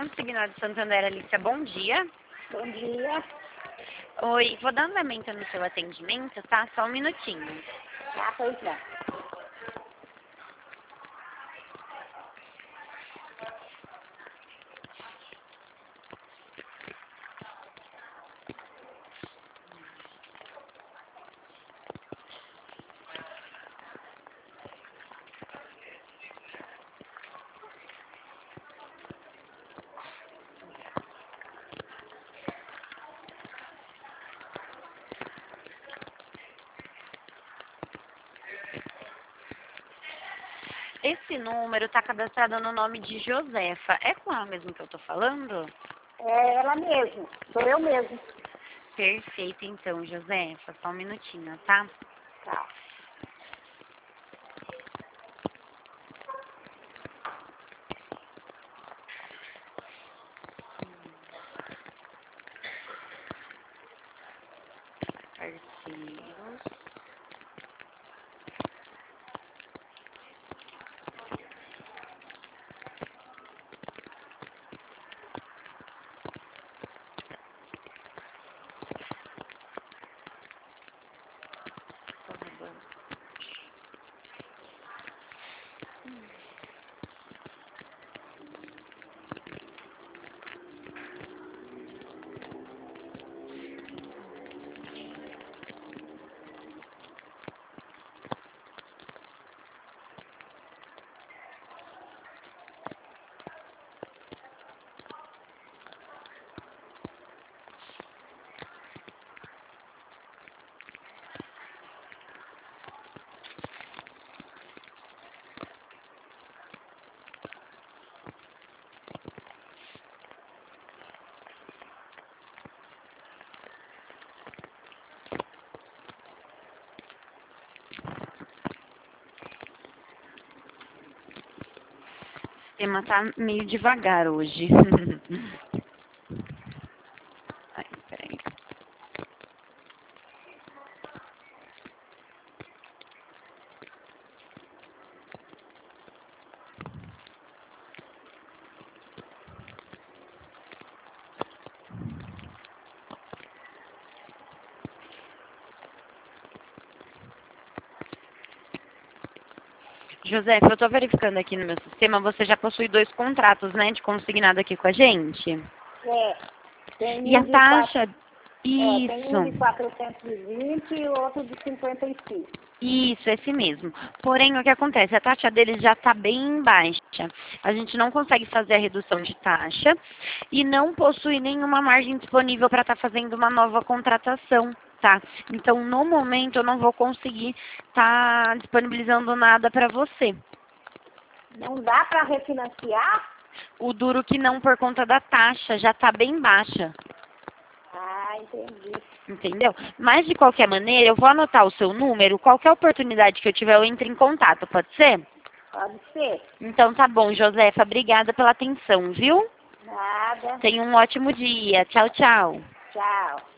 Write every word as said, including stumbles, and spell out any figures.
Consignado Santander, Alicia, bom dia. Bom dia. Oi, vou dar andamento no seu atendimento, tá? Só um minutinho. Ah, pois não. Esse número tá cadastrado no nome de Josefa. É com ela mesmo que eu tô falando? É ela mesmo. Sou eu mesmo. Perfeito, então, Josefa. Só um minutinho, tá? Tá. Parceiros. O sistema tá meio devagar hoje. Ai, peraí. Josefa, eu tô verificando aqui no meu sistema, você já possui dois contratos, né, de consignado aqui com a gente? É. Tem E um a de taxa? quatro, é, tem um de Isso, quatrocentos e vinte e outro de cinquenta e cinco. isso, esse mesmo. Porém, o que acontece? A taxa deles já está bem baixa. A gente não consegue fazer a redução de taxa e não possui nenhuma margem disponível para estar fazendo uma nova contratação, tá? Então, no momento, eu não vou conseguir estar disponibilizando nada para você. Não dá para refinanciar? O duro que não por conta da taxa, já está bem baixa. Ah, entendi. Entendeu? Mas, de qualquer maneira, eu vou anotar o seu número. Qualquer oportunidade que eu tiver, eu entro em contato. Pode ser? Pode ser. Então, tá bom, Josefa. Obrigada pela atenção, viu? Nada. Tenha um ótimo dia. Tchau, tchau. Tchau.